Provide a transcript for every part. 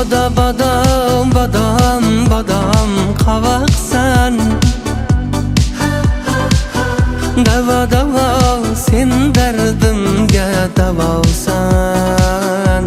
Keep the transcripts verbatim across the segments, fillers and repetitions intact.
Boda bodom bodom bodom qavaqsan. Davo davo sen dardimga davosan.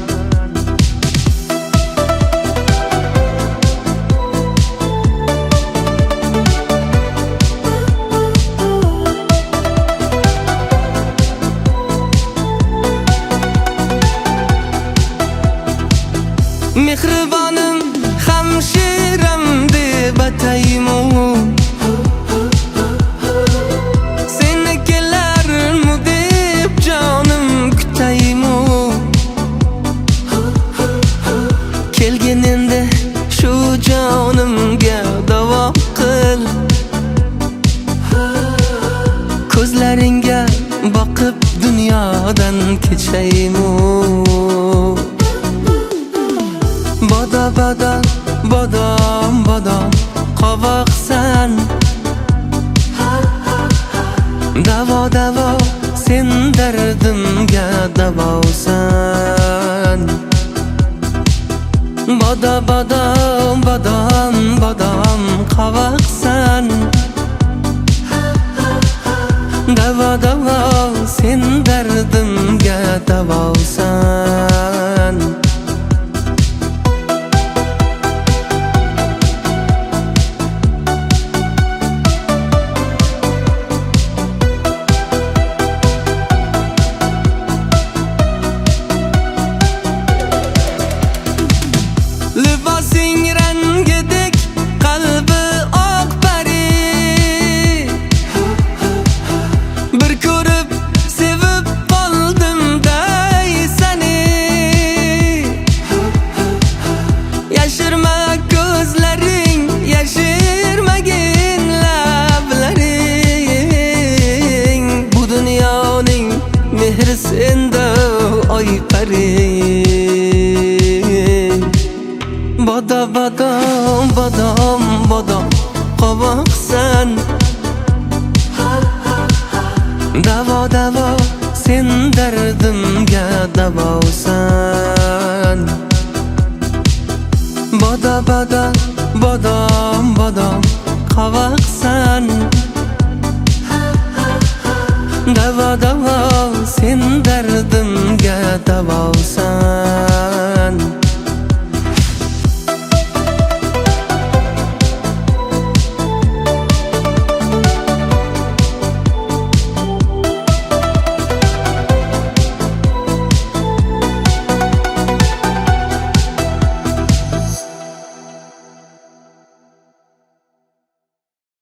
Mehribonim hamshiram deb ataymu, seni kelarmu deb jonim kutaymu. Kelgin endi shu jonimga davo qil, ko'zlaringga boqib dunyodan kechaymu. Boda boda bodom bodom qavaqsan. Davo davo sen dardimga davosan. Boda bodom bodom bodom qavaqsan. Davo davo sen dardimga davosan. Libosing rangidek qalbi oq pari, bir ko'rib sevib qoldim day seni. Yashirma ko'zlaring, yashirmagin lablaring, bu dunyoning mehri senda oy pari. Boda bodom bodom bodom qavaqsan. Davo davo sen dardimga davosan. Boda boda bodom bodom qavaqsan. Davo davo sen dardimga davosan.